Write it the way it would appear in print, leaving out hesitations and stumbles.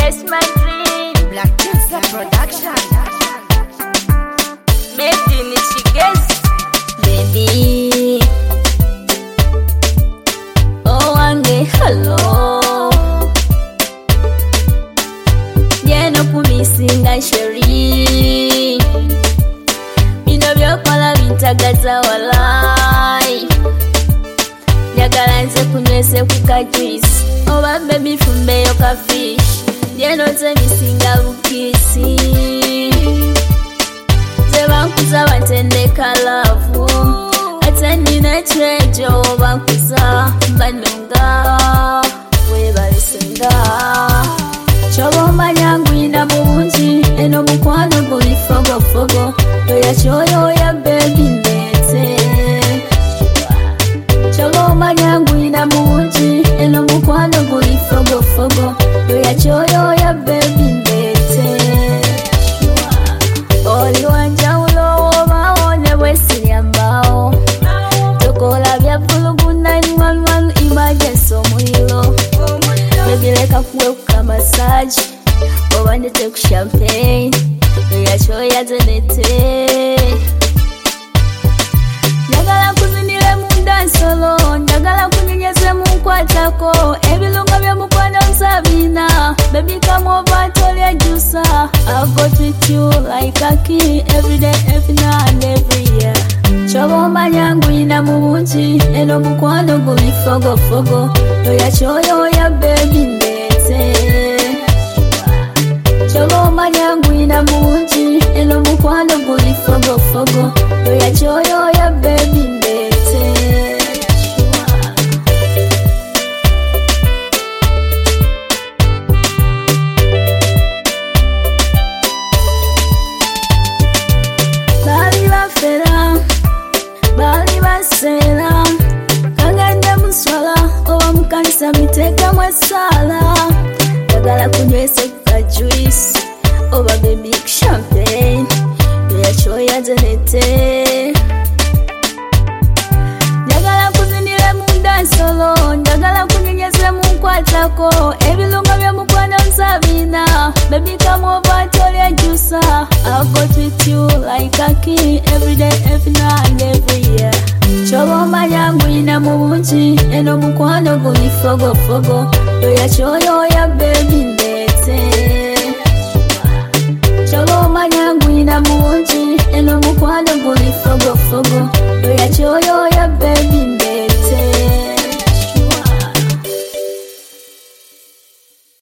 Chase my dream. Black Chester Production. Made in Chigezi. Baby. Oh, wange hello. Yeno kumisinga sheri. Bino byokola bintagaza walai. Njagala nze kunywese ku kajuice. Oba baby fumbe yo ka fish. Yeno nze misinga bukisi. Ze bankuza batendeka love. Ate nina trejo bankuza banunga. Webalisenga. Chobo nyangu ina bunji. Eno mukwano guli fogo fogo. Oya choyo ya baby ndete. Chobo nyangu ina bunji. Eno mukwano guli fogo fogo. Oya choyo ya baby ndete. Oli wanja ulo maone wesi ambao. Tokola vya vuluguna ni manu emergency omuliro. Baby leka kuweka massage. Obande take champagne. Oya choya zenete. Njagala kuzinile munda solo. Njagala kunyenyeze munkwatako. Ebilunga bya mukwano nsabina. Baby come over tolya juicer. I go treat you like a king. Every day, every night and every year. Chobo manyangu ina mubunji. Eno mukwano guli fogo fogo. Oya choyo ya baby ndete. Chobo manyangu ina mubunji. Eno mukwano guli fogo fogo. Oya choyo ya baby ndete. Bali bafera, bali basera. Kagenda muswala, oba mukanisa miteka mwesala. Njagala kunywese ka juice, oba baby champagne. Oya choya zenete. Njagala kuzinile munda solo. Njagala kunyenyeze munkwatako. Ebilunga bya mukwano nsabina. Baby come over tolya juicer. I go treat you like a king. Every day, every night and every year. Chobo manyangu ina mubunji. Eno mukwano guli fogo fogo. Oya choyo ya baby ndete. Chobo manyangu ina mubunji. Eno mukwano guli fogo fogo. Oya choyo ya baby ndete.